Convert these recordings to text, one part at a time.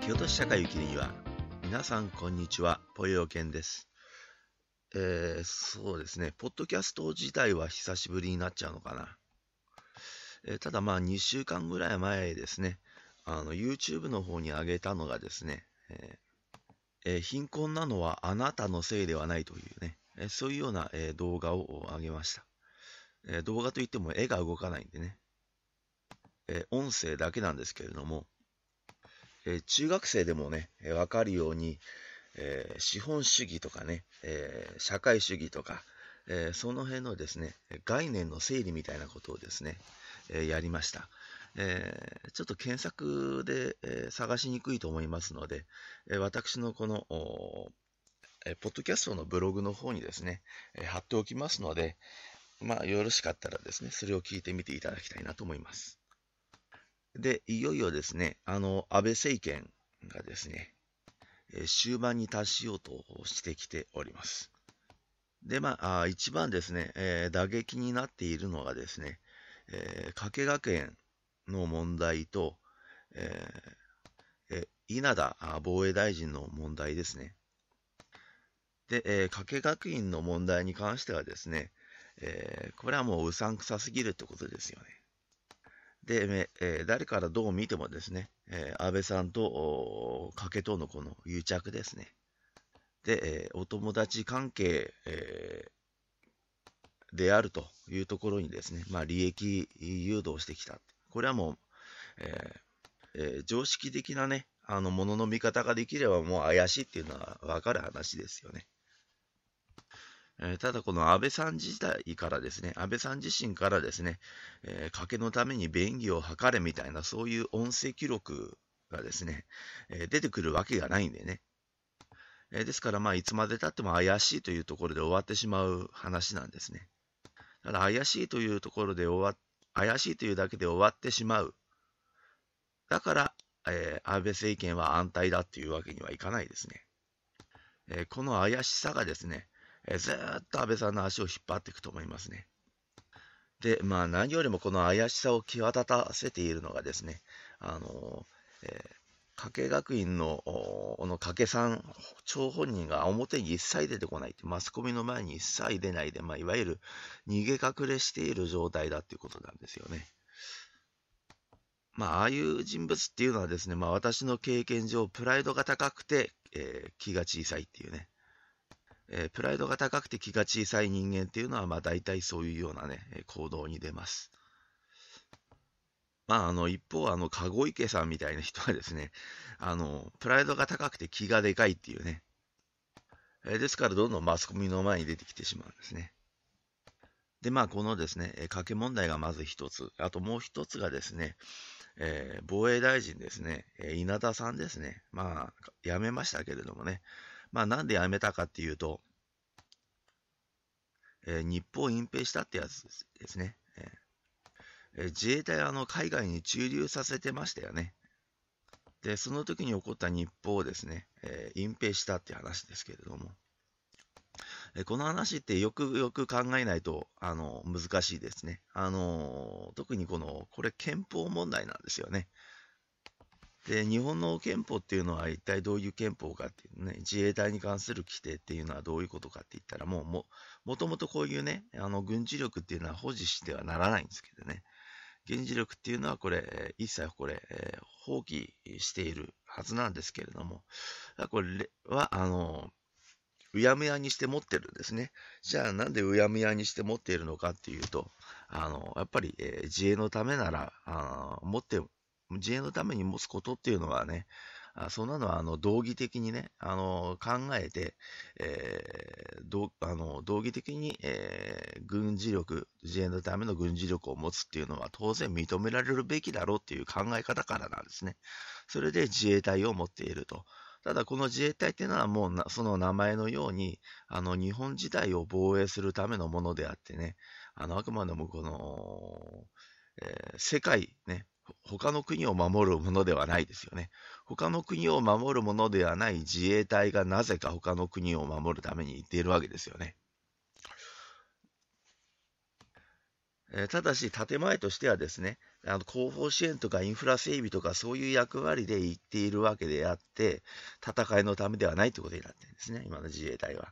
京都市社会を生きるには、皆さんこんにちは、ぽよけんです。そうですね、ポッドキャスト自体は久しぶりになっちゃうのかな。ただ2週間ぐらい前ですね、YouTube の方に上げたのがですね、貧困なのはあなたのせいではないというね、そういうような、動画を上げました。動画といっても絵が動かないんでね、音声だけなんですけれども、中学生でもね、わかるように、資本主義とかね、社会主義とか、その辺のですね、概念の整理みたいなことをですね、やりました。ちょっと検索で、探しにくいと思いますので、私のこのポッドキャストのブログの方にですね、貼っておきますので、よろしかったらですね、それを聞いてみていただきたいなと思います。で、いよいよですね、安倍政権がですね、終盤に達しようとしてきております。で、一番ですね、打撃になっているのがですね、加計学園の問題と、稲田防衛大臣の問題ですね。で、加計学院の問題に関してはですね、これはもううさんくさすぎるってことですよね。で、誰からどう見てもですね、安倍さんと加計とのこの癒着ですね。で、お友達関係、であるというところにですね、利益誘導してきた。これはもう、常識的なね、ものの見方ができればもう怪しいっていうのはわかる話ですよね。ただこの安倍さん自体からですね、安倍さん自身からですね、賭けのために便宜を図れみたいな、そういう音声記録がですね、出てくるわけがないんでね。ですからいつまで経っても怪しいというところで終わってしまう話なんですね。ただ怪しいというところで怪しいというだけで終わってしまう。だから、安倍政権は安泰だっていうわけにはいかないですね。この怪しさがですね、ずーっと安倍さんの足を引っ張っていくと思いますね。で、何よりもこの怪しさを際立たせているのがですね、加計学院の、加計さん、張本人が表に一切出てこないって、マスコミの前に一切出ないで、いわゆる逃げ隠れしている状態だっていうことなんですよね。ああいう人物っていうのはですね、私の経験上、プライドが高くて、気が小さいっていうね、プライドが高くて気が小さい人間っていうのは、大体そういうようなね、行動に出ます。一方、籠池さんみたいな人はですね、プライドが高くて気がでかいっていうね、ですからどんどんマスコミの前に出てきてしまうんですね。で、このですね、賭け問題がまず一つ、あともう一つがですね、防衛大臣ですね、稲田さんですね、辞めましたけれどもね、なんで辞めたかっていうと、日報を隠蔽したってやつですね。自衛隊は海外に駐留させてましたよね。で、その時に起こった日報をですね、隠蔽したっていう話ですけれども、この話ってよくよく考えないと、難しいですね。特にこれ憲法問題なんですよね。で、日本の憲法っていうのは一体どういう憲法かっていうね、自衛隊に関する規定っていうのはどういうことかって言ったら、もともとこういうね、軍事力っていうのは保持してはならないんですけどね、軍事力っていうのはこれ、一切これ、放棄しているはずなんですけれども、これは、うやむやにして持ってるんですね。じゃあなんでうやむやにして持っているのかっていうと、やっぱり、自衛のためなら、自衛のために持つことっていうのはね、そんなのは道義的にね、考えて、道義的に、軍事力、自衛のための軍事力を持つっていうのは当然認められるべきだろうっていう考え方からなんですね。それで自衛隊を持っていると。ただこの自衛隊っていうのはもうその名前のように、日本自体を防衛するためのものであってね、あくまでもこの、世界ね、他の国を守るものではないですよね。他の国を守るものではない自衛隊がなぜか他の国を守るために行っているわけですよね。 ただし、建前としてはですね、後方支援とかインフラ整備とかそういう役割で言っているわけであって、戦いのためではないということになってるんですね、今の自衛隊は。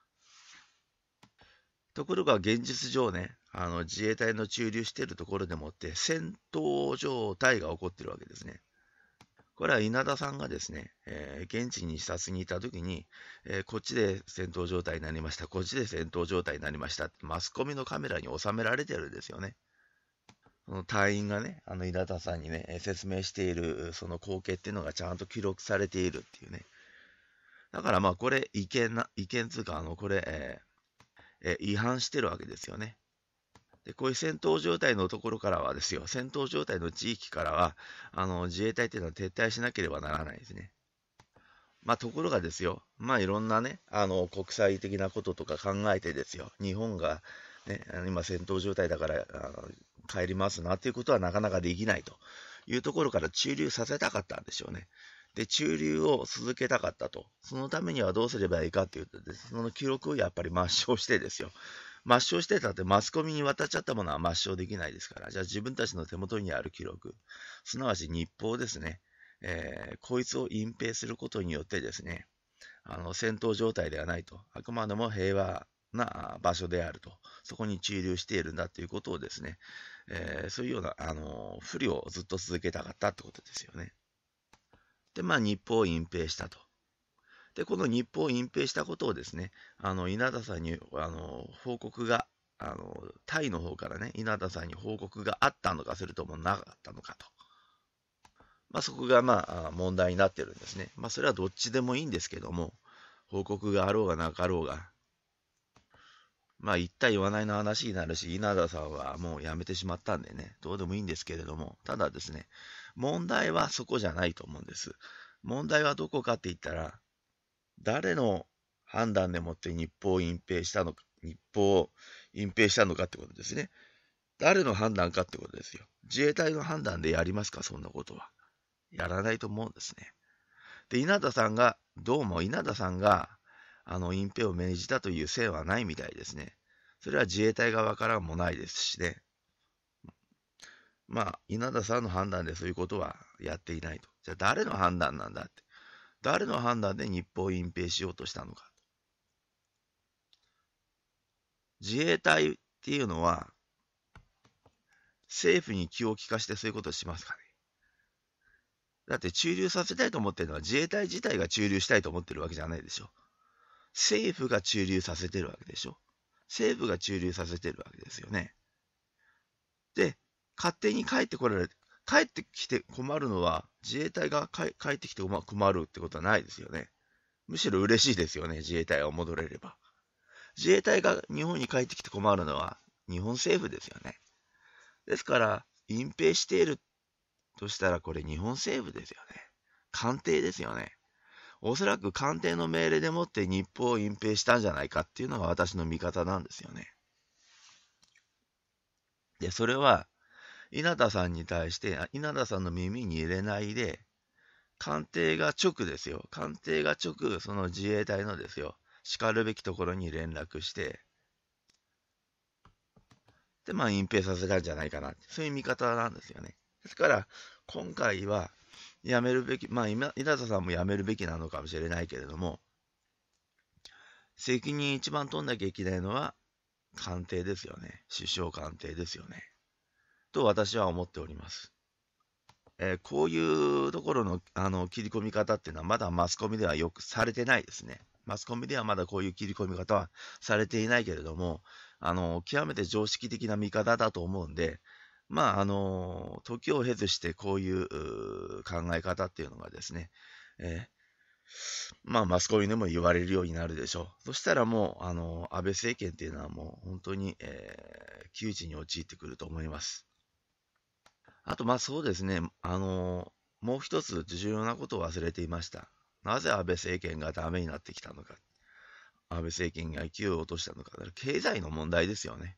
ところが現実上ね、自衛隊の駐留しているところでもって戦闘状態が起こっているわけですね。これは稲田さんがですね、現地に視察にいたときに、こっちで戦闘状態になりました、こっちで戦闘状態になりましたって、マスコミのカメラに収められてるんですよね。その隊員がね、稲田さんにね、説明しているその光景っていうのがちゃんと記録されているっていうね。だからまあこれ違憲つうか、これ、違反してるわけですよね。で、こういう戦闘状態のところからはですよ、戦闘状態の地域からは、自衛隊っていうのは撤退しなければならないですね。まあ、ところがですよ、まあ、いろんなね、国際的なこととか考えてですよ、日本が、ね、今戦闘状態だから、帰りますなっていうことはなかなかできないというところから駐留させたかったんでしょうね。で、駐留を続けたかったと。そのためにはどうすればいいかっていうとです、その記録をやっぱり抹消してですよ。抹消してたってマスコミに渡っちゃったものは抹消できないですから、じゃあ自分たちの手元にある記録、すなわち日報ですね。こいつを隠蔽することによってですね、戦闘状態ではないと、あくまでも平和な場所であると、そこに駐留しているんだということをですね、そういうような、不利をずっと続けたかったってことですよね。で、まあ、日報を隠蔽したと。で、この日報を隠蔽したことをですね、稲田さんに、報告が、タイの方からね、稲田さんに報告があったのか、それともなかったのかと。まあ、そこがまあ問題になってるんですね。まあ、それはどっちでもいいんですけども、報告があろうがなかろうが、まあ、言った言わないの話になるし、稲田さんはもう辞めてしまったんでね、どうでもいいんですけれども、ただですね、問題はそこじゃないと思うんです。問題はどこかって言ったら、誰の判断でもって日報を隠蔽したのか、日報を隠蔽したのかってことですね。誰の判断かってことですよ。自衛隊の判断でやりますか、そんなことは。やらないと思うんですね。で、どうも稲田さんが、隠蔽を命じたという線はないみたいですね。それは自衛隊側からもないですしね。まあ、稲田さんの判断でそういうことはやっていないと。じゃあ誰の判断なんだって。誰の判断で日報を隠蔽しようとしたのか。自衛隊っていうのは、政府に気を利かしてそういうことをしますかね。だって駐留させたいと思ってるのは自衛隊自体が駐留したいと思ってるわけじゃないでしょ。政府が駐留させてるわけでしょ。政府が駐留させてるわけですよね。で、勝手に帰ってこられて、帰ってきて困るのは自衛隊が帰ってきて困るってことはないですよね。むしろ嬉しいですよね、自衛隊が戻れれば。自衛隊が日本に帰ってきて困るのは日本政府ですよね。ですから、隠蔽しているとしたらこれ日本政府ですよね。官邸ですよね。おそらく官邸の命令でもって日報を隠蔽したんじゃないかっていうのが私の見方なんですよね。で、それは稲田さんに対して稲田さんの耳に入れないで、官邸が直ですよ。官邸が直、その自衛隊のですよ。叱るべきところに連絡して、で、まあ隠蔽させたんじゃないかな。そういう見方なんですよね。ですから、今回はやめるべき、まあ稲田さんもやめるべきなのかもしれないけれども、責任一番取んなきゃいけないのは官邸ですよね。首相官邸ですよね。と私は思っております。こういうところの、切り込み方っていうのはまだマスコミではよくされてないですね。マスコミではまだこういう切り込み方はされていないけれども、極めて常識的な見方だと思うんで、まあ、時を経ずしてこういう考え方っていうのがですね、まあ、マスコミでも言われるようになるでしょう。そしたらもう、安倍政権っていうのはもう本当に、窮地に陥ってくると思います。あと、まあそうですね、もう一つ重要なことを忘れていました。なぜ安倍政権がダメになってきたのか。安倍政権が勢いを落としたのか。経済の問題ですよね。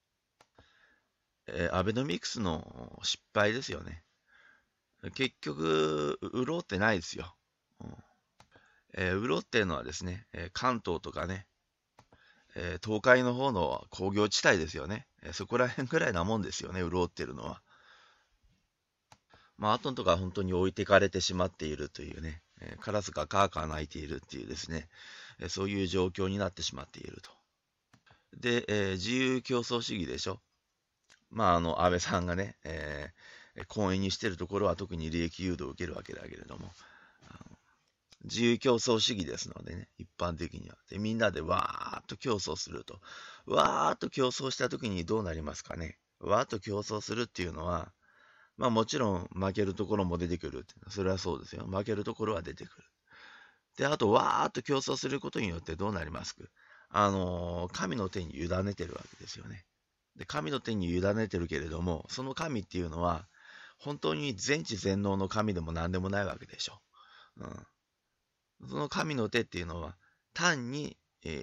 アベノミクスの失敗ですよね。結局、潤ってないですよ。潤ってるのはですね、関東とかね、 東海の方の工業地帯ですよね。そこら辺ぐらいなもんですよね、潤ってるのは。まあ、あとのとこは本当に置いてかれてしまっているというね、カラスがカーカー鳴いているっていうですね、そういう状況になってしまっていると。で、自由競争主義でしょ。まあ、安倍さんがね、講演にしてるところは特に利益誘導を受けるわけだけれども、自由競争主義ですのでね、一般的には。で、みんなでわーっと競争すると。わーっと競争した時にどうなりますかね。わーっと競争するっていうのは、まあもちろん負けるところも出てくるっていうのは、それはそうですよ。負けるところは出てくる。で、あと、わーっと競争することによってどうなりますか。神の手に委ねてるわけですよね。で、神の手に委ねてるけれども、その神っていうのは、本当に全知全能の神でも何でもないわけでしょ。その神の手っていうのは、単に、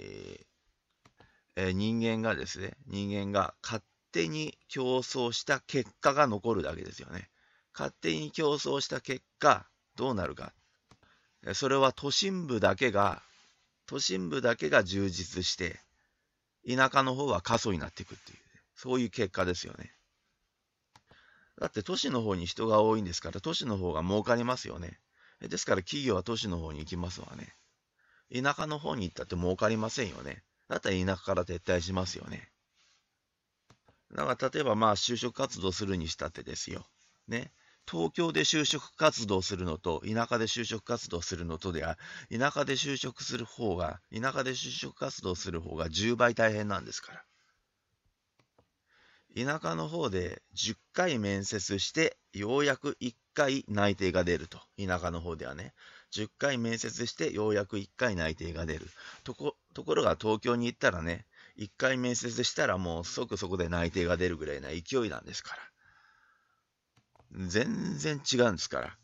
人間がですね、人間が勝手に競争した結果が残るだけですよね。勝手に競争した結果、どうなるか。それは都心部だけが充実して、田舎の方は過疎になっていくっていう、そういう結果ですよね。だって都市の方に人が多いんですから、都市の方が儲かりますよね。ですから企業は都市の方に行きますわね。田舎の方に行ったって儲かりませんよね。だったら田舎から撤退しますよね。だから例えばまあ就職活動するにしたってですよ。ね。東京で就職活動するのと田舎で就職活動するのとでは、田舎で就職活動する方が10倍大変なんですから。田舎の方で10回面接して、ようやく1回内定が出ると。田舎の方ではね。10回面接して、ようやく1回内定が出る。ところが東京に行ったらね、1回面接したらもう即そこで内定が出るぐらいな勢いなんですから。全然違うんですから。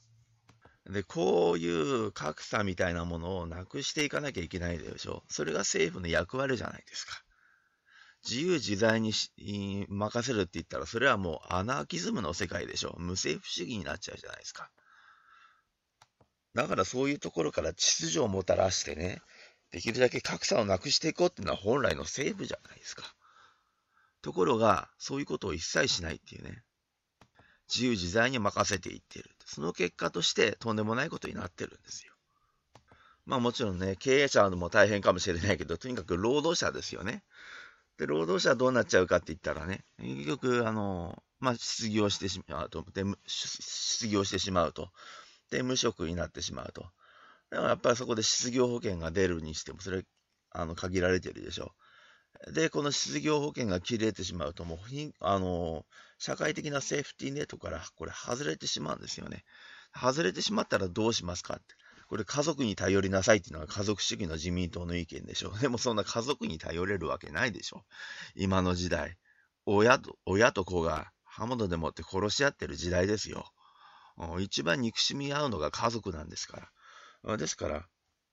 で、こういう格差みたいなものをなくしていかなきゃいけないでしょ。それが政府の役割じゃないですか。自由自在に任せるって言ったら、それはもうアナーキズムの世界でしょ。無政府主義になっちゃうじゃないですか。だからそういうところから秩序をもたらしてね、できるだけ格差をなくしていこうっていうのは本来の政府じゃないですか。ところが、そういうことを一切しないっていうね。自由自在に任せていっている。その結果としてとんでもないことになってるんですよ。まあもちろんね、経営者も大変かもしれないけど、とにかく労働者ですよね。で、労働者はどうなっちゃうかって言ったらね、結局、まあ、失業してしまうと。で、失業してしまうと。で、無職になってしまうと。だからやっぱりそこで失業保険が出るにしても、それ、限られてるでしょ。で、この失業保険が切れてしまうと、もう、社会的なセーフティーネットからこれ外れてしまうんですよね。外れてしまったらどうしますかって。これ家族に頼りなさいっていうのは家族主義の自民党の意見でしょ。でもそんな家族に頼れるわけないでしょ。今の時代。親と子が刃物でもって殺し合ってる時代ですよ。一番憎しみ合うのが家族なんですから。ですから、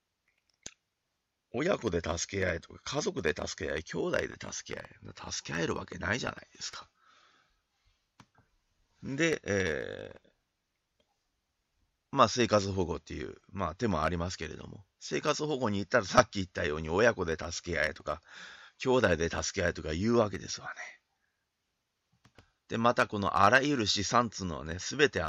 親子で助け合いとか、家族で助け合い、兄弟で助け合い、助け合えるわけないじゃないですか。で、まあ生活保護っていう、まあ手もありますけれども、生活保護に行ったらさっき言ったように親子で助け合いとか、兄弟で助け合いとか言うわけですわね。で、またこのあらゆる資産っていうのはね、すべて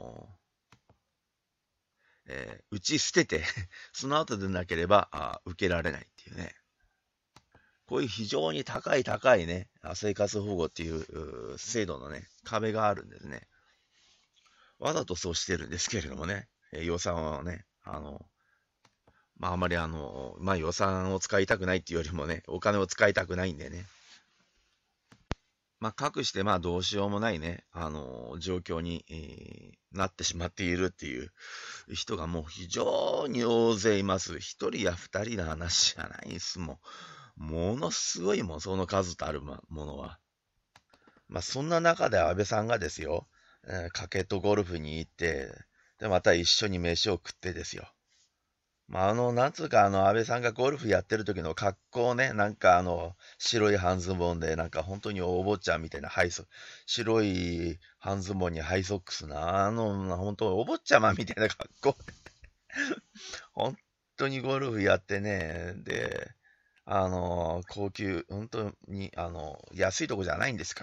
打ち捨ててその後でなければ受けられないっていうね。こういう非常に高いね、生活保護っていう制度のね、壁があるんですね。わざとそうしてるんですけれどもね、予算をね、まあ、あまりまあ予算を使いたくないっていうよりもね、お金を使いたくないんでね。まあ、かくしてまあどうしようもないね、状況に、なってしまっているっていう人がもう非常に大勢います。一人や二人の話じゃないですもん。ものすごいもん、その数とあるものは。まあ、そんな中で安倍さんがですよ、かけとゴルフに行って、で、また一緒に飯を食ってですよ。まあ、なんつうか、安倍さんがゴルフやってる時の格好ね、なんか白い半ズボンで、なんか本当にお坊ちゃんみたいな白い半ズボンにハイソックスな、本当お坊ちゃまみたいな格好。本当にゴルフやってね、で、 高級、本当に、安いとこじゃないんですから、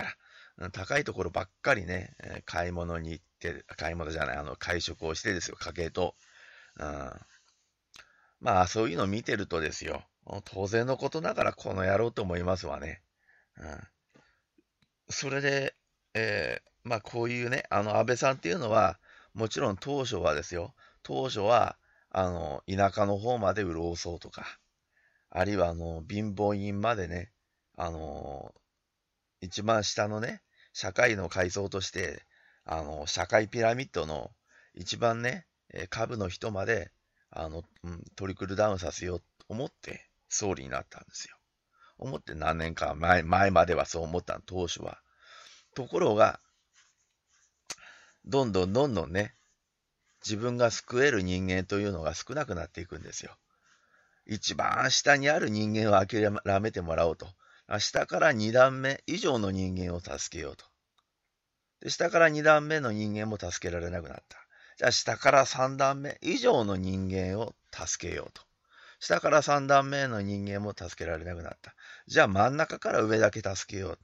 高いところばっかりね、買い物に行って、買い物じゃない、会食をしてですよ、家計と。うん、まあ、そういうのを見てるとですよ、当然のことながらこの野郎と思いますわね。うん、それで、まあ、こういうね、安倍さんっていうのは、もちろん当初はですよ、当初は、田舎の方まで潤そうとか、あるいは、貧乏人までね、あの、一番下のね、社会の階層として、社会ピラミッドの一番ね、下部の人まで、トリクルダウンさせようと思って総理になったんですよ。思って何年か前まではそう思ったの、当初は。ところが、どんどんどんどんね、自分が救える人間というのが少なくなっていくんですよ。一番下にある人間を諦めてもらおうと。下から2段目以上の人間を助けようと。で、下から2段目の人間も助けられなくなった。じゃあ下から3段目以上の人間を助けようと。下から3段目の人間も助けられなくなった。じゃあ真ん中から上だけ助けよう。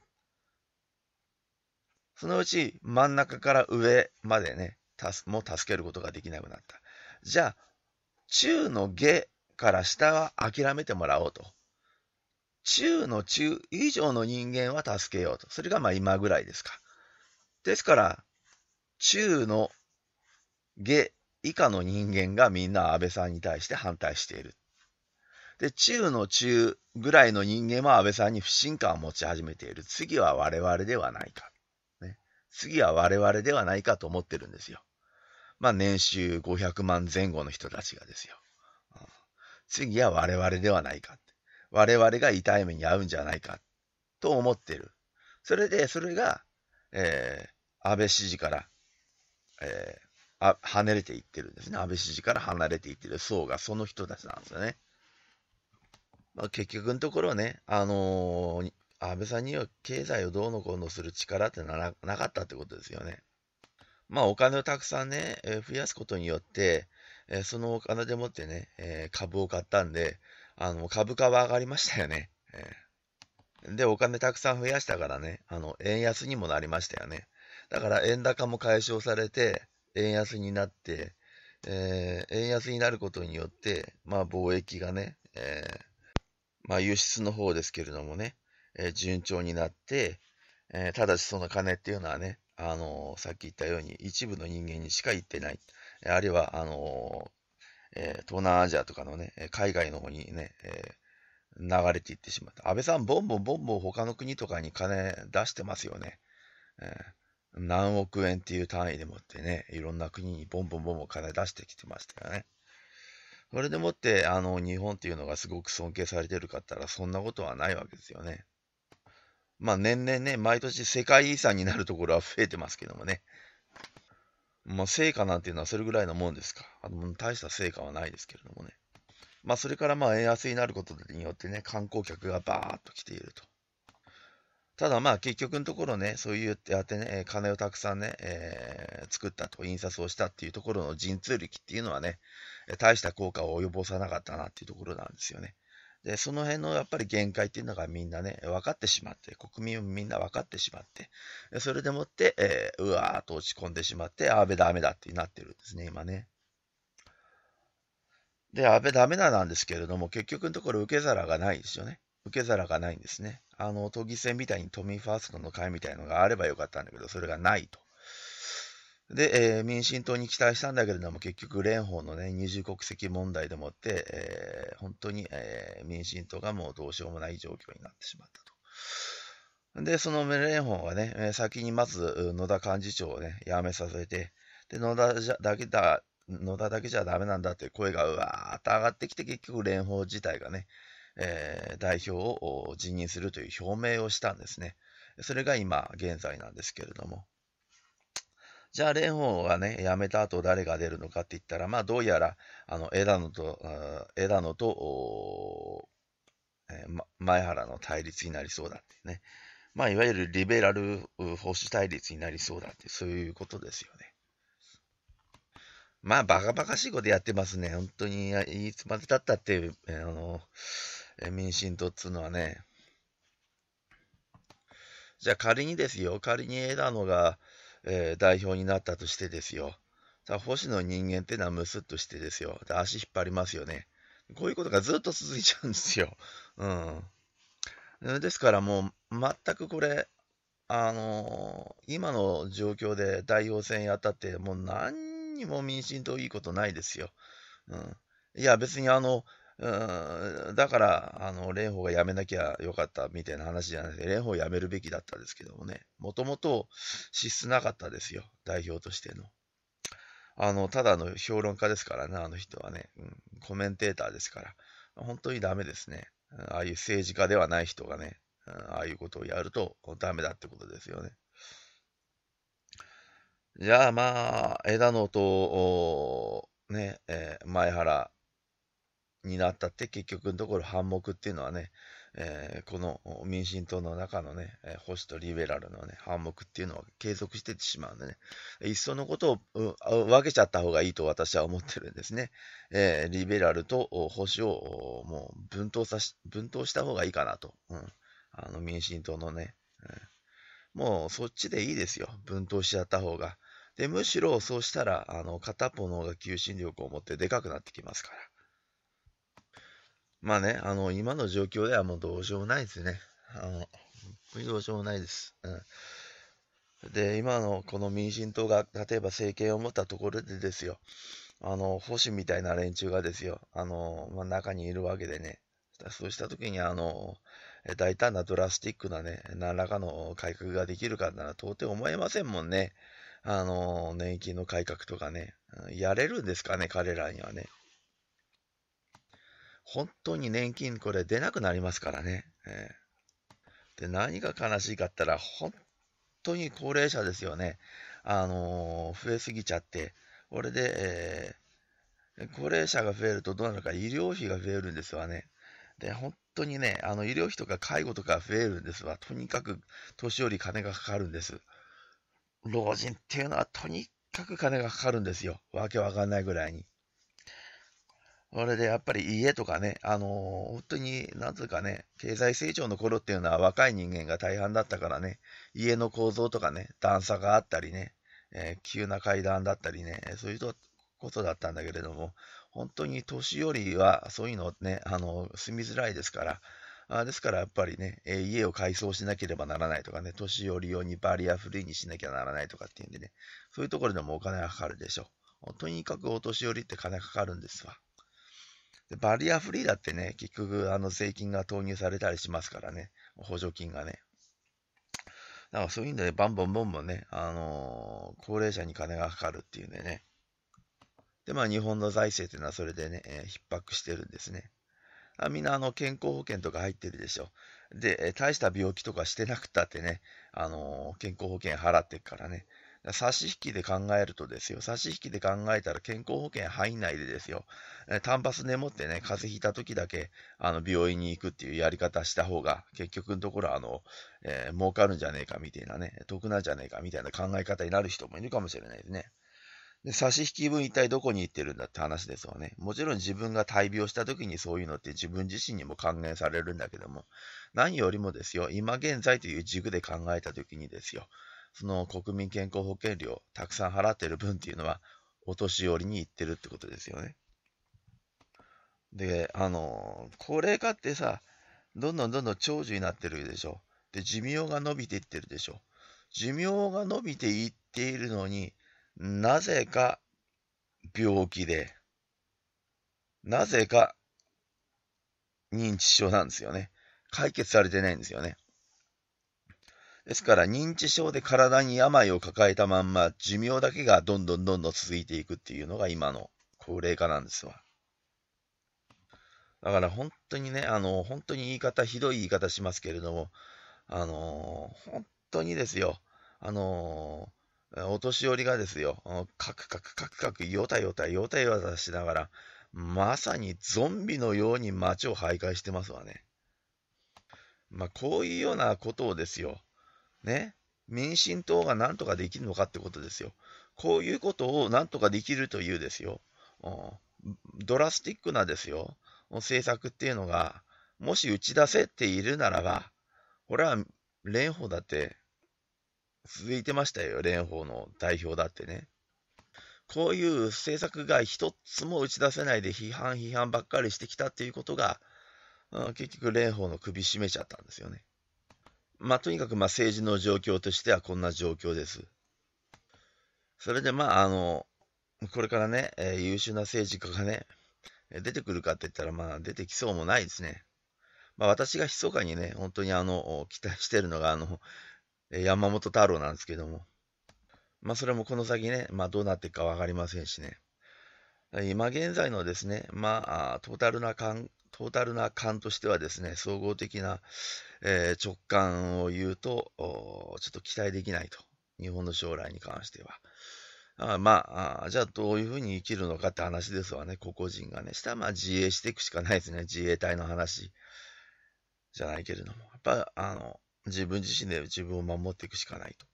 そのうち真ん中から上までね、もう助けることができなくなった。じゃあ、中の下から下は諦めてもらおうと。中の中以上の人間は助けようと。それがまあ今ぐらいですか。ですから、中の下以下の人間がみんな安倍さんに対して反対している。で、中の中ぐらいの人間は安倍さんに不信感を持ち始めている。次は我々ではないか。ね、次は我々ではないかと思ってるんですよ。まあ年収500万前後の人たちがですよ。次は我々ではないか。我々が痛い目に遭うんじゃないかと思ってる。それで、それが、安倍支持から、離れていってるんですね。安倍支持から離れていってる層がその人たちなんですよね。まあ、結局のところね、安倍さんには経済をどうのこうのする力ってなかったってことですよね。まあ、お金をたくさんね、増やすことによって、そのお金でもってね、株を買ったんで、株価は上がりましたよね。で、お金たくさん増やしたからね、円安にもなりましたよね。だから円高も解消されて、円安になって、円安になることによって、まあ貿易がね、まあ輸出の方ですけれどもね、順調になって、ただしその金っていうのはね、さっき言ったように一部の人間にしか行ってない。あるいは、東南アジアとかのね、海外の方にね、流れていってしまった。安倍さん、ボンボンボンボン他の国とかに金出してますよね。何億円っていう単位でもってね、いろんな国にボンボンボンボン金出してきてましたよね。それでもって、日本っていうのがすごく尊敬されてるかって言ったら、そんなことはないわけですよね。まあ、年々ね、毎年世界遺産になるところは増えてますけどもね。まあ、成果なんていうのはそれぐらいのもんですか。大した成果はないですけれどもね。まあ、それからまあ、円安になることによってね、観光客がバーッと来ていると。ただまあ、結局のところね、そういうやってね、金をたくさんね、作ったと、印刷をしたっていうところの神通力っていうのはね、大した効果を及ぼさなかったなっていうところなんですよね。で、その辺のやっぱり限界っていうのがみんなね、分かってしまって、国民みんな分かってしまって、それでもって、うわーっと落ち込んでしまって、安倍ダメだってなってるんですね、今ね。で、安倍ダメだなんですけれども、結局のところ受け皿がないですよね。受け皿がないんですね。都議選みたいに都民ファーストの会みたいなのがあればよかったんだけど、それがないと。で、民進党に期待したんだけれども、結局、蓮舫のね、二重国籍問題でもって、本当に、民進党がもうどうしようもない状況になってしまったと。で、その蓮舫がね、先にまず野田幹事長をね、辞めさせて、で、野田だけじゃダメなんだって声がうわーっと上がってきて、結局蓮舫自体がね、代表を辞任するという表明をしたんですね。それが今現在なんですけれども。じゃあ、蓮舫がね、辞めた後誰が出るのかって言ったら、まあ、どうやら、枝野と、前原の対立になりそうだってね。まあ、いわゆるリベラル保守対立になりそうだって、そういうことですよね。まあ、バカバカしいことやってますね。本当に、いつまで経ったって、 民進党っつうのはね。じゃあ仮にですよ、仮に枝野が、代表になったとしてですよ。さあ、星野人間ってのはムスッとしてですよ。で、足引っ張りますよね。こういうことがずっと続いちゃうんですよ。うん。ですからもう、全くこれ、今の状況で代表選やったって、もう何にも民進党いいことないですよ。うん。いや、別にだから、蓮舫が辞めなきゃよかったみたいな話じゃなくて、蓮舫を辞めるべきだったですけどもね、もともと資質なかったですよ、代表としての。ただの評論家ですからね、あの人はね、コメンテーターですから、本当にダメですね。ああいう政治家ではない人がね、ああいうことをやるとダメだってことですよね。じゃあまあ、枝野と、ね、前原になったって結局のところ反目っていうのはね、この民進党の中のね、保守とリベラルのね、反目っていうのは継続してしまうんでね、いっそのことを分けちゃった方がいいと私は思ってるんですね。リベラルと保守をもう分党した方がいいかなと。民進党のね、もうそっちでいいですよ。分党しちゃった方が。で、むしろそうしたら、片っぽの方が求心力を持ってでかくなってきますから。まあね、今の状況ではもうどうしようもないですね。本当にどうしようもないです。で、今のこの民進党が、例えば政権を持ったところでですよ、保守みたいな連中がですよ、中にいるわけでね、そうしたときに、大胆なドラスティックなね、何らかの改革ができるかなら到底思えませんもんね。年金の改革とかね、やれるんですかね、彼らにはね。本当に年金これ出なくなりますからね。で、何が悲しいかったら、本当に高齢者ですよね。増えすぎちゃって、これで、高齢者が増えるとどうなるか、医療費が増えるんですわね。で、本当にね、医療費とか介護とか増えるんですわ。とにかく年寄り金がかかるんです。老人っていうのはとにかく金がかかるんですよ。わけわかんないぐらいに。それでやっぱり家とかね、本当に、なんつうかね、経済成長の頃っていうのは若い人間が大半だったからね、家の構造とかね、段差があったりね、急な階段だったりね、そういうことだったんだけれども、本当に年寄りはそういうのね、住みづらいですから、ですからやっぱりね、家を改装しなければならないとかね、年寄り用にバリアフリーにしなきゃならないとかっていうんでね、そういうところでもお金がかかるでしょう。とにかくお年寄りって金かかるんですわ。でバリアフリーだってね、結局、税金が投入されたりしますからね、補助金がね。だからそういうので、バンバンバンバンね、高齢者に金がかかるっていうんでね。で、まあ、日本の財政っていうのはそれでね、逼迫してるんですね。みんな、健康保険とか入ってるでしょ。で、大した病気とかしてなくったってね、健康保険払ってっからね。差し引きで考えるとですよ、差し引きで考えたら健康保険入んないでですよ、単発でもってね、風邪ひいた時だけ、病院に行くっていうやり方した方が、結局のところ、儲かるんじゃねえかみたいなね、得なんじゃねえかみたいな考え方になる人もいるかもしれないですね。で、差し引き分一体どこに行ってるんだって話ですよね。もちろん自分が大病した時にそういうのって自分自身にも還元されるんだけども、何よりもですよ、今現在という軸で考えた時にですよ、その国民健康保険料たくさん払ってる分っていうのは、お年寄りに行ってるってことですよね。で、高齢化ってさ、どんどんどんどん長寿になってるでしょ。で、寿命が伸びていってるでしょ。寿命が伸びていっているのになぜか病気で、なぜか認知症なんですよね。解決されてないんですよね。ですから認知症で体に病を抱えたまんま寿命だけがどんどんどんどん続いていくっていうのが今の高齢化なんですわ。だから本当にね、本当にひどい言い方しますけれども、本当にですよ、お年寄りがですよ、カクカクカクカク、ヨタヨタヨタヨタしながら、まさにゾンビのように街を徘徊してますわね。まあ、こういうようなことをですよ、ね、民進党が何とかできるのかってことですよ。こういうことを何とかできるというですよ、ドラスティックなですよ、政策っていうのが、 もし打ち出せっているならば、これは蓮舫だって続いてましたよ。蓮舫の代表だってね。こういう政策が一つも打ち出せないで批判ばっかりしてきたっていうことが、結局蓮舫の首絞めちゃったんですよね。とにかく政治の状況としてはこんな状況です。それでこれからね、優秀な政治家がね、出てくるかって言ったら出てきそうもないですね。私が密かにね、本当に期待してるのが山本太郎なんですけども、それもこの先ね、どうなっていくかわかりませんしね。今現在のですね、トータルな感としてはですね、総合的な、直感を言うと、ちょっと期待できないと。日本の将来に関しては。じゃあどういうふうに生きるのかって話ですわね、個々人がね。したら自衛していくしかないですね、自衛隊の話じゃないけれども。やっぱ自分自身で自分を守っていくしかないと。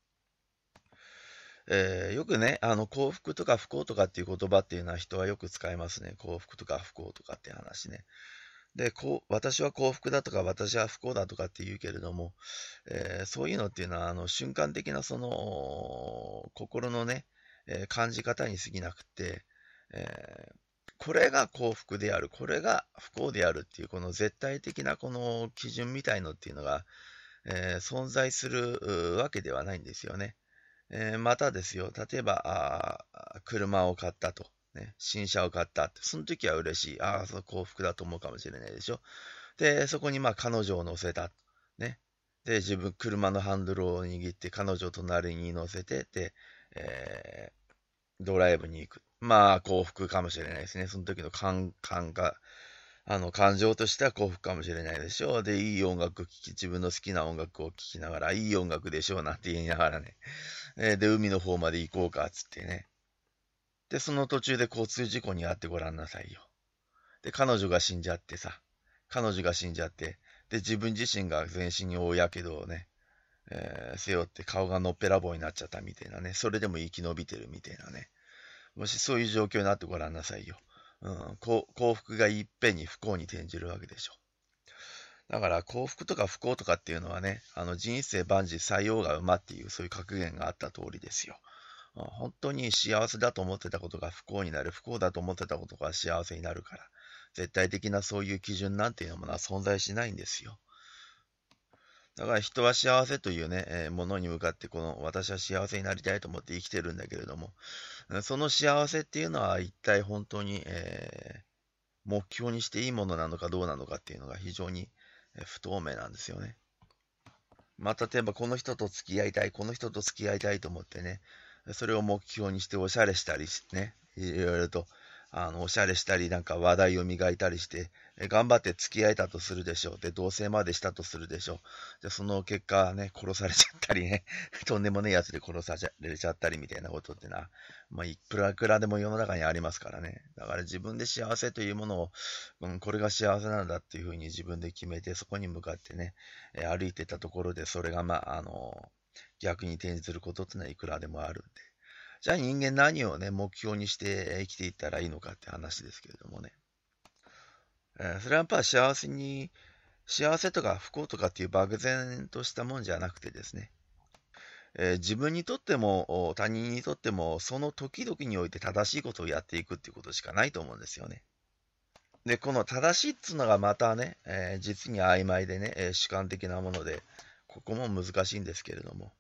よくね、幸福とか不幸とかっていう言葉っていうのは人はよく使いますね。幸福とか不幸とかって話ね。で、私は幸福だとか私は不幸だとかって言うけれども、そういうのっていうのは瞬間的なその心のね、感じ方に過ぎなくて、これが幸福である、これが不幸であるっていうこの絶対的なこの基準みたいのっていうのが、存在するわけではないんですよね。またですよ、例えば、車を買ったと。ね、新車を買ったって。その時は嬉しい。その幸福だと思うかもしれないでしょ。で、そこに彼女を乗せた。ね。で、自分、車のハンドルを握って彼女を隣に乗せて、で、ドライブに行く。幸福かもしれないですね。その時の感情としては幸福かもしれないでしょう。で、いい音楽自分の好きな音楽を聴きながら、いい音楽でしょうなんて言いながらね。で、海の方まで行こうか、つってね。で、その途中で交通事故に遭ってごらんなさいよ。で、彼女が死んじゃってさ。彼女が死んじゃって。で、自分自身が全身に大やけどをね、背負って顔がのっぺらぼうになっちゃったみたいなね。それでも生き延びてるみたいなね。もしそういう状況になってごらんなさいよ。幸福がいっぺんに不幸に転じるわけでしょ。だから幸福とか不幸とかっていうのはね、人生万事採用が馬っていうそういう格言があった通りですよ。本当に幸せだと思ってたことが不幸になる、不幸だと思ってたことが幸せになるから、絶対的なそういう基準なんていうものは存在しないんですよ。だから人は幸せというね、ものに向かって私は幸せになりたいと思って生きてるんだけれども、その幸せっていうのは一体本当に、目標にしていいものなのかどうなのかっていうのが非常に不透明なんですよね。例えばこの人と付き合いたい、この人と付き合いたいと思ってね、それを目標にしておしゃれしたりね、いろいろと、おしゃれしたり、なんか話題を磨いたりして、頑張って付き合えたとするでしょう。で、同棲までしたとするでしょう。で、その結果ね、殺されちゃったりね、とんでもねえやつで殺されちゃったりみたいなことってな、いくらでも世の中にありますからね。だから自分で幸せというものを、これが幸せなんだっていうふうに自分で決めて、そこに向かってね、歩いてたところで、それが逆に転じすることってのはいくらでもあるんで。じゃあ人間何をね、目標にして生きていったらいいのかって話ですけれどもね。それはやっぱ幸せとか不幸とかっていう漠然としたもんじゃなくてですね、自分にとっても他人にとってもその時々において正しいことをやっていくっていうことしかないと思うんですよね。で、この正しいっつうのがまたね、実に曖昧でね、主観的なもので、ここも難しいんですけれども、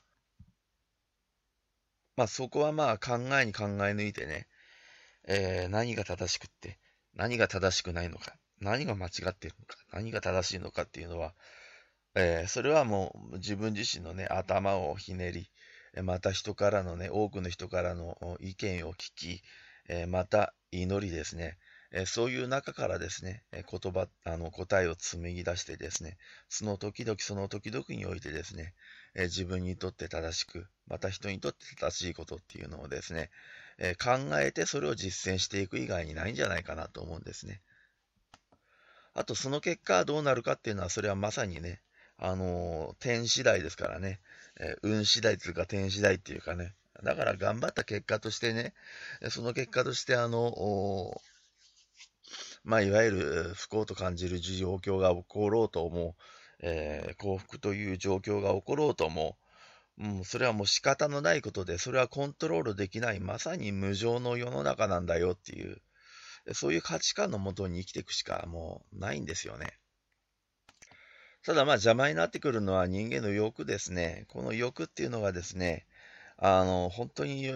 そこは考えに考え抜いてね、何が正しくって、何が正しくないのか、何が間違っているのか、何が正しいのかっていうのは、それはもう自分自身のね、頭をひねり、また人からのね、多くの人からの意見を聞き、また祈りですね、そういう中からですね、答えを紡ぎ出してですね、その時々その時々においてですね、自分にとって正しく、また人にとって正しいことっていうのをですね、考えてそれを実践していく以外にないんじゃないかなと思うんですね。あとその結果どうなるかっていうのは、それはまさにね、天次第ですからね、運次第というか天次第っていうかね、だから頑張った結果としてね、その結果としていわゆる不幸と感じる状況が起ころうとも、幸福という状況が起ころうとも、それはもう仕方のないことで、それはコントロールできない、まさに無常の世の中なんだよっていう、そういう価値観のもとに生きていくしかもうないんですよね。ただ邪魔になってくるのは人間の欲ですね。この欲っていうのがですね、本当に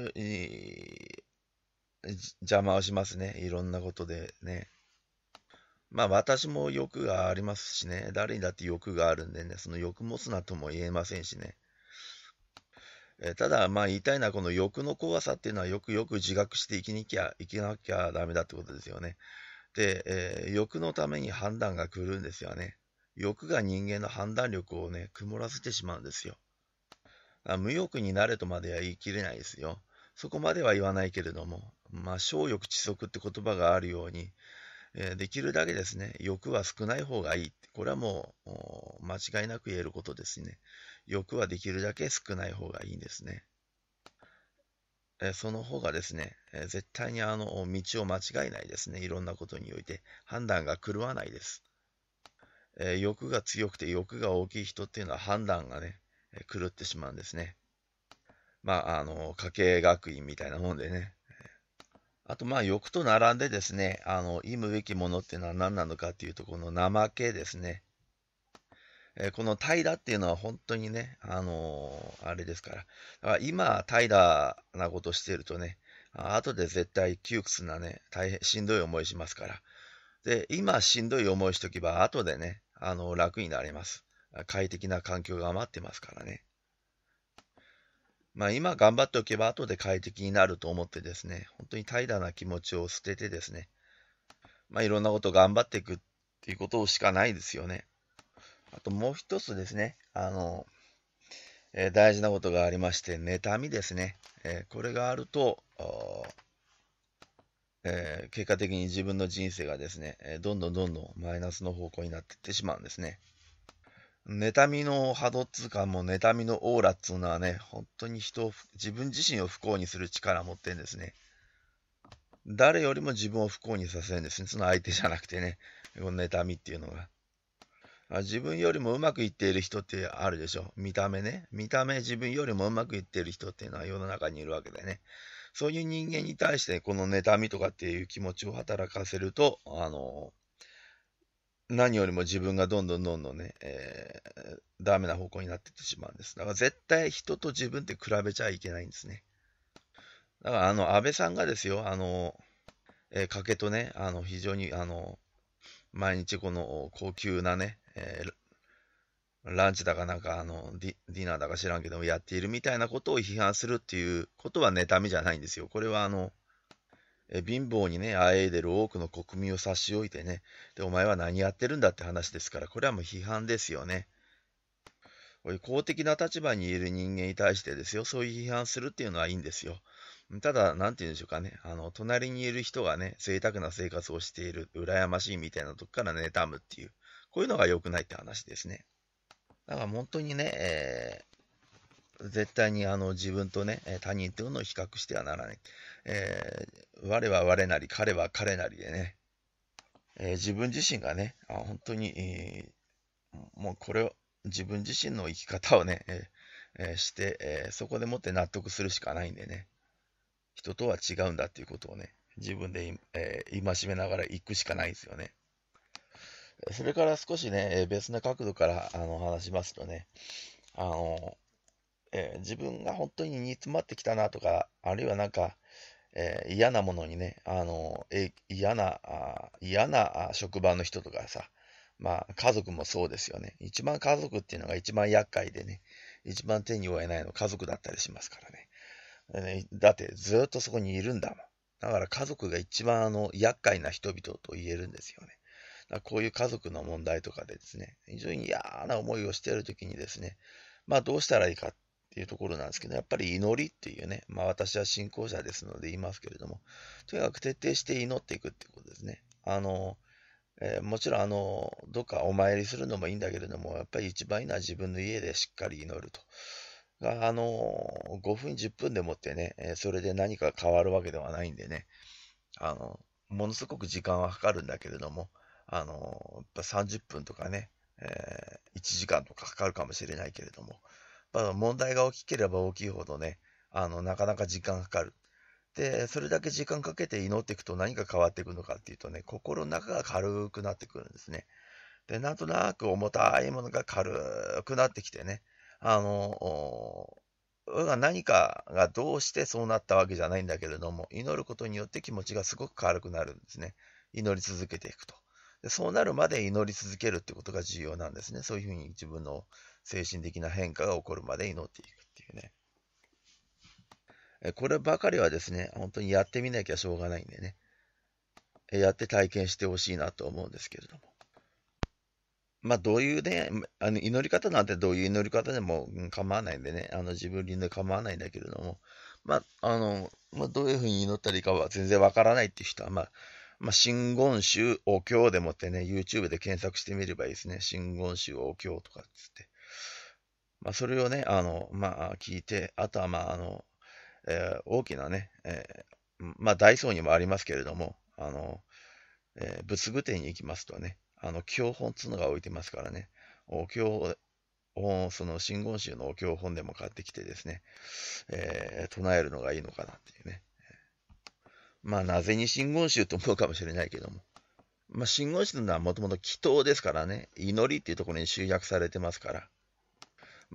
邪魔をしますね。いろんなことでね。私も欲がありますしね。誰にだって欲があるんでね、その欲持つなとも言えませんしね。ただ言いたいのはこの欲の怖さっていうのはよくよく自覚して生きなきゃダメだってことですよね。で、欲のために判断が来るんですよね。欲が人間の判断力をね、曇らせてしまうんですよ。無欲になれとまでは言い切れないですよ。そこまでは言わないけれども、小欲知足って言葉があるように、できるだけですね、欲は少ない方がいい。これはもう間違いなく言えることですね。欲はできるだけ少ない方がいいんですね。その方がですね、絶対に道を間違えないですね。いろんなことにおいて判断が狂わないです。欲が強くて欲が大きい人っていうのは判断がね、狂ってしまうんですね。家計学院みたいなもんでね。あと、欲と並んでですね、忌むべきものっていうのは何なのかっていうと、この怠けですね。この怠惰っていうのは本当にね、あれですから。だから今、怠惰なことしてるとね、後で絶対窮屈なね、大変しんどい思いしますから。で、今しんどい思いしとけば、後でね、楽になれます。快適な環境が待ってますからね。今頑張っておけば後で快適になると思ってですね、本当に怠惰な気持ちを捨ててですね、いろんなことを頑張っていくっていうことしかないですよね。あともう一つですね、大事なことがありまして、妬みですね。これがあると、結果的に自分の人生がですね、どんどんどんどんマイナスの方向になっていってしまうんですね。妬みの波動っつうか、もう妬みのオーラっつうのはね、本当に自分自身を不幸にする力を持ってるんですね。誰よりも自分を不幸にさせるんですね。その相手じゃなくてね、この妬みっていうのが。自分よりもうまくいっている人ってあるでしょ。見た目ね。見た目自分よりもうまくいっている人っていうのは世の中にいるわけでね。そういう人間に対してこの妬みとかっていう気持ちを働かせると、何よりも自分がどんどんどんどんね、ダメな方向になっていってしまうんです。だから絶対人と自分って比べちゃいけないんですね。だから安倍さんがですよ、賭けとね、非常に毎日この高級なね、ランチだかなんかディナーだか知らんけどもやっているみたいなことを批判するっていうことは妬みじゃないんですよ。これは貧乏にね、あえいでる多くの国民を差し置いてね、で、お前は何やってるんだって話ですから、これはもう批判ですよね。こういう公的な立場にいる人間に対してですよ、そういう批判するっていうのはいいんですよ。ただ、なんて言うんでしょうかね、隣にいる人がね、贅沢な生活をしている、羨ましいみたいなとこから妬むっていう、こういうのが良くないって話ですね。だから本当にね、絶対に自分とね、他人というのを比較してはならない。我は我なり、彼は彼なりでね、自分自身がね、本当に、もうこれを、自分自身の生き方をね、して、そこでもって納得するしかないんでね、人とは違うんだっていうことをね、自分で、戒めながら行くしかないですよね。それから少しね、別な角度から話しますとね、あの、自分が本当に煮詰まってきたなとか、あるいはなんか、嫌なものにね、嫌な職場の人とかさ、家族もそうですよね。一番家族っていうのが一番厄介でね、一番手に負えないの家族だったりしますからね。だってずっとそこにいるんだもん。だから家族が一番厄介な人々と言えるんですよね。だからこういう家族の問題とかでですね、非常に嫌な思いをしているときにですね、どうしたらいいかっていうところなんですけど、やっぱり祈りっていうね、私は信仰者ですので言いますけれども、とにかく徹底して祈っていくっていうことですね。もちろんどっかお参りするのもいいんだけれども、やっぱり一番いいのは自分の家でしっかり祈ると。5分、10分でもってね、それで何か変わるわけではないんでね、 ものすごく時間はかかるんだけれども、やっぱ30分とかね、1時間とかかかるかもしれないけれども、やっぱ問題が大きければ大きいほどね、なかなか時間かかる。で、それだけ時間かけて祈っていくと何が変わっていくのかっていうとね、心の中が軽くなってくるんですね。で、なんとなく重たいものが軽くなってきてね、何かがどうしてそうなったわけじゃないんだけれども、祈ることによって気持ちがすごく軽くなるんですね。祈り続けていくと。で、そうなるまで祈り続けるってことが重要なんですね。そういうふうに自分の精神的な変化が起こるまで祈っていくっていうね。こればかりはですね、本当にやってみなきゃしょうがないんでね、やって体験してほしいなと思うんですけれども。どういうね、祈り方なんてどういう祈り方でも構わないんでね、自分流で構わないんだけれども、どういうふうに祈ったらいいかは全然わからないっていう人は、真言宗お経でもってね、YouTube で検索してみればいいですね。真言宗お経とかっつって。それをね、聞いて、あとは、大きなね、ダイソーにもありますけれども、仏具店に行きますとね、経本っていうのが置いてますからね、お経を、その真言宗のお経本でも買ってきてですね、唱えるのがいいのかなっていうね。なぜに真言宗と思うかもしれないけども、真言宗というのはもともと祈祷ですからね、祈りっていうところに集約されてますから、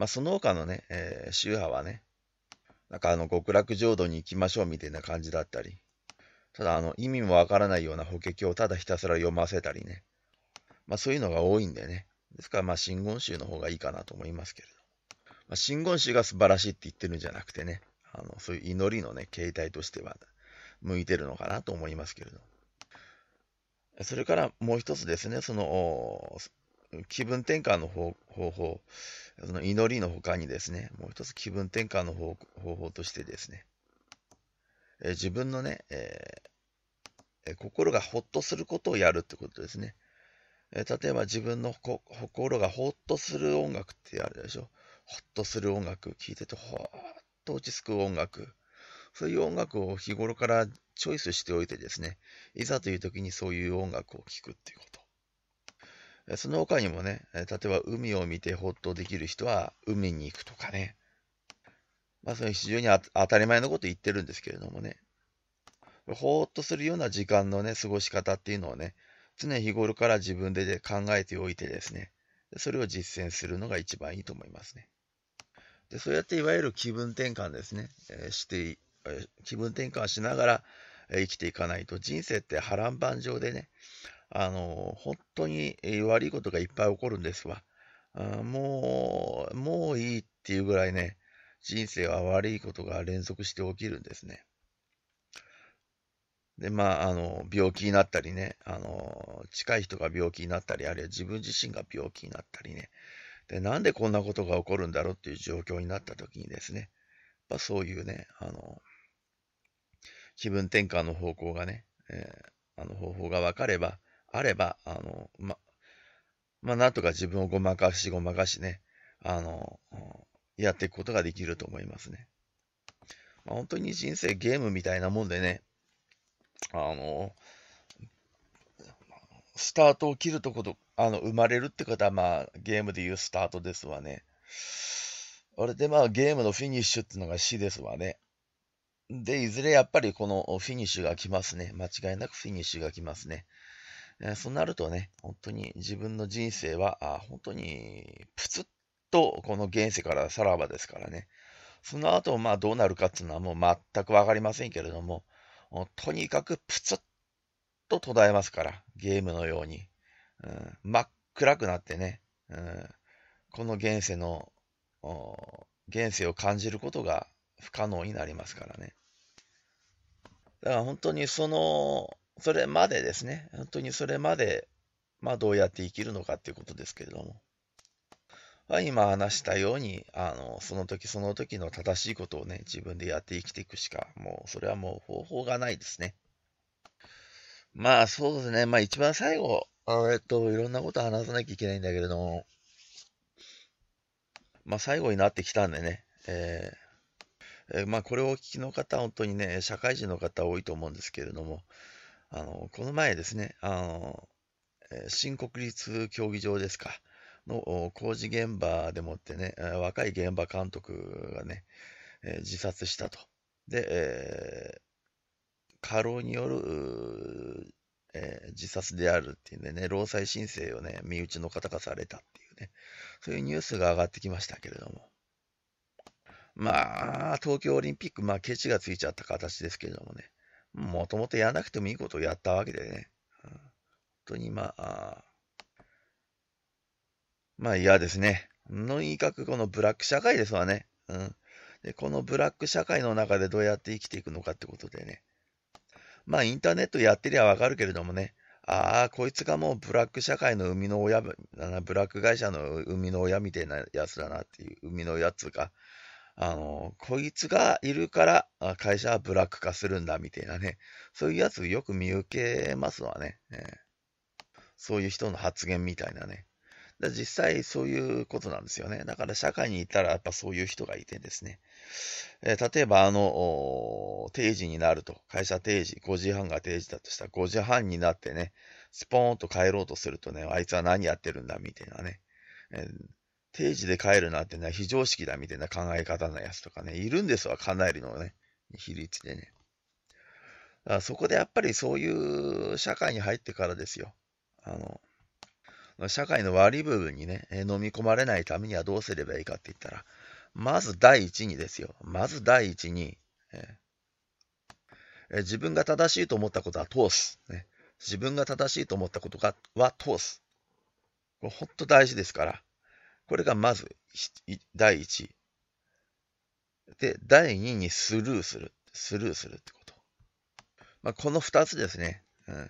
その他のね、宗派はね、なんか極楽浄土に行きましょうみたいな感じだったり、ただ意味もわからないような法華経をただひたすら読ませたりね、そういうのが多いんでね、ですから真言宗の方がいいかなと思いますけれど、真言宗が素晴らしいって言ってるんじゃなくてね、そういう祈りのね、形態としては向いてるのかなと思いますけれど。それからもう一つですね、その気分転換の方法、その祈りの他にですね、もう一つ気分転換の方法としてですね、自分のね、心がほっとすることをやるってことですね。例えば自分の心がほっとする音楽ってあるでしょ。ほっとする音楽、聴いててほーっと落ち着く音楽。そういう音楽を日頃からチョイスしておいてですね、いざという時にそういう音楽を聴くっていうこと。その他にもね、例えば海を見てほっとできる人は海に行くとかね。それ非常に当たり前のこと言ってるんですけれどもね。ほーっとするような時間のね、過ごし方っていうのをね、常日頃から自分で考えておいてですね、それを実践するのが一番いいと思いますね。で、そうやっていわゆる気分転換ですね、気分転換しながら生きていかないと、人生って波乱万丈でね、本当に悪いことがいっぱい起こるんですわ。もういいっていうぐらいね、人生は悪いことが連続して起きるんですね。で、病気になったりね、近い人が病気になったり、あるいは自分自身が病気になったりね。で、なんでこんなことが起こるんだろうっていう状況になった時にですね、そういうね、気分転換の方向がね、方法が分かれば、あれば、なんとか自分をごまかしね、やっていくことができると思いますね。本当に人生ゲームみたいなもんでね、スタートを切るとこと、生まれるってことは、ゲームでいうスタートですわね。あれでゲームのフィニッシュっていうのが死ですわね。で、いずれやっぱりこのフィニッシュが来ますね。間違いなくフィニッシュが来ますね。そうなるとね、本当に自分の人生は、本当にプツッとこの現世からさらばですからね。その後、どうなるかっていうのはもう全くわかりませんけれども、とにかくプツッと途絶えますから、ゲームのように。真っ暗くなってね、この現世を感じることが不可能になりますからね。だから本当にそれまでですね、本当にそれまで、どうやって生きるのかっていうことですけれども、今話したように、その時その時の正しいことをね、自分でやって生きていくしか、もう、それはもう方法がないですね。そうですね。一番最後、いろんなこと話さなきゃいけないんだけれども、最後になってきたんでね、これをお聞きの方、本当にね、社会人の方多いと思うんですけれども、 この前ですね、新国立競技場ですか、の工事現場でもってね、若い現場監督がね、自殺したと。で、過労による、自殺であるっていうんでね、労災申請をね、身内の方がされたっていうね、そういうニュースが上がってきましたけれども、まあ、東京オリンピック、まあ、ケチがついちゃった形ですけれどもね、もともとやらなくてもいいことをやったわけでね、本当にまあ嫌ですね。とにかくこのブラック社会ですわね。で、このブラック社会の中でどうやって生きていくのかってことでね。まあインターネットやってりゃわかるけれどもね。ああ、こいつがもうブラック社会の生みの親、ブラック会社の生みの親みたいなやつだなっていう、生みの親っつうか、こいつがいるから会社はブラック化するんだみたいなね。そういうやつよく見受けますわね。そういう人の発言みたいなね。実際そういうことなんですよね。だから社会にいたらやっぱそういう人がいてですね。例えば定時になると、会社定時、5時半が定時だとしたら5時半になってね、スポーンと帰ろうとするとね、あいつは何やってるんだみたいなね。定時で帰るなんてね、非常識だみたいな考え方のやつとかね、いるんですわ、かなりのね、比率でね。だからそこでやっぱりそういう社会に入ってからですよ。社会の悪い部分にね、飲み込まれないためにはどうすればいいかって言ったら、まず第一にですよ。まず第一に、自分が正しいと思ったことは通す。ね、自分が正しいと思ったことは通す。これ本当大事ですから。これがまず第一。で、第二にスルーする。スルーするってこと。この二つですね。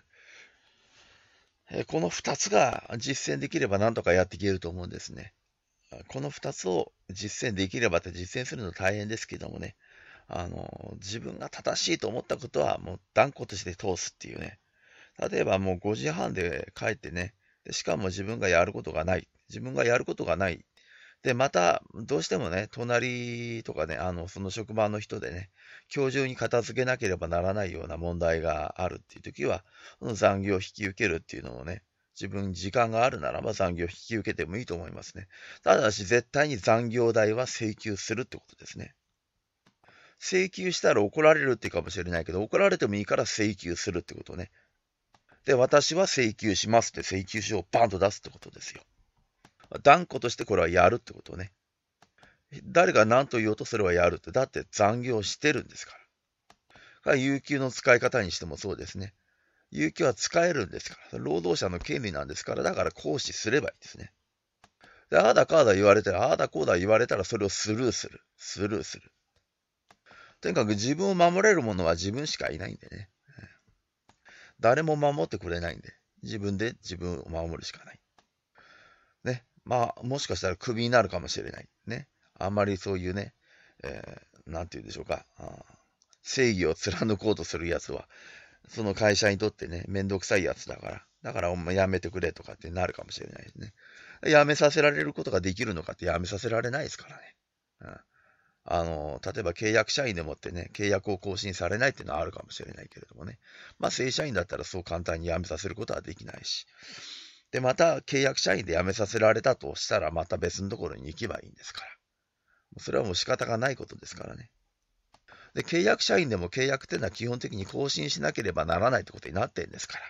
この二つが実践できれば何とかやっていけると思うんですね。この二つを実践できればって実践するの大変ですけどもね、自分が正しいと思ったことはもう断固として通すっていうね。例えばもう5時半で帰ってね、しかも自分がやることがない。自分がやることがない。で、また、どうしてもね、隣とかね、その職場の人でね、今日中に片付けなければならないような問題があるっていう時は、その残業を引き受けるっていうのをね、自分に時間があるならば残業を引き受けてもいいと思いますね。ただし、絶対に残業代は請求するってことですね。請求したら怒られるっていうかもしれないけど、怒られてもいいから請求するってことね。で、私は請求しますって請求書をバンと出すってことですよ。断固としてこれはやるってことね。誰が何と言おうとそれはやるって。だって残業してるんですから。有給の使い方にしてもそうですね。有給は使えるんですから。労働者の権利なんですから。だから行使すればいいですね。で、ああだかあだ言われたら、ああだこうだ言われたらそれをスルーする。スルーする。とにかく自分を守れるものは自分しかいないんでね。誰も守ってくれないんで。自分で自分を守るしかない。ね。もしかしたらクビになるかもしれない。ね。あんまりそういうね、なんて言うんでしょうか。正義を貫こうとするやつは、その会社にとってね、めんどくさいやつだから、だからお前辞めてくれとかってなるかもしれないですね。辞めさせられることができるのかって辞めさせられないですからね。例えば契約社員でもってね、契約を更新されないっていうのはあるかもしれないけれどもね。正社員だったらそう簡単に辞めさせることはできないし。で、また契約社員で辞めさせられたとしたら、また別のところに行けばいいんですから。それはもう仕方がないことですからね。で、契約社員でも契約っていうのは基本的に更新しなければならないってことになってるんですから。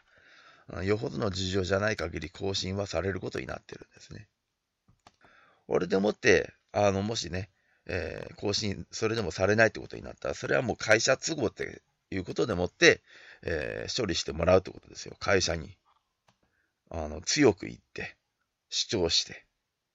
よほどの事情じゃない限り更新はされることになってるんですね。俺でもって、もしね、更新、それでもされないってことになったら、それはもう会社都合っていうことでもって、処理してもらうってことですよ。会社に。強く言って、主張して。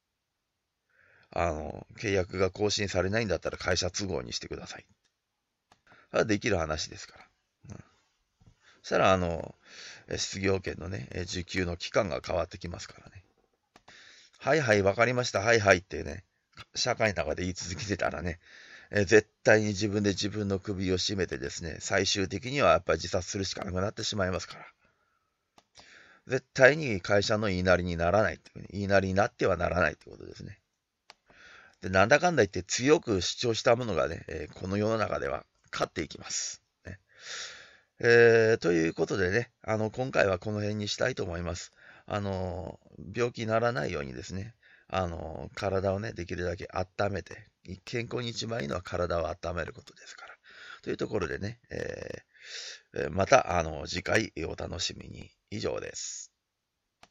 契約が更新されないんだったら会社都合にしてください。できる話ですから。そしたら、失業権のね、受給の期間が変わってきますからね。はいはい、わかりました、はいはいってね、社会の中で言い続けてたらね、絶対に自分で自分の首を絞めてですね、最終的にはやっぱり自殺するしかなくなってしまいますから。絶対に会社の言いなりにならないっていう、ね、言いなりになってはならないってことですね。で、なんだかんだ言って強く主張したものがね、この世の中では勝っていきます。ねということでね、今回はこの辺にしたいと思います。病気にならないようにですね、体をね、できるだけ温めて、健康に一番いいのは体を温めることですから。というところでね、また、次回お楽しみに。以上です。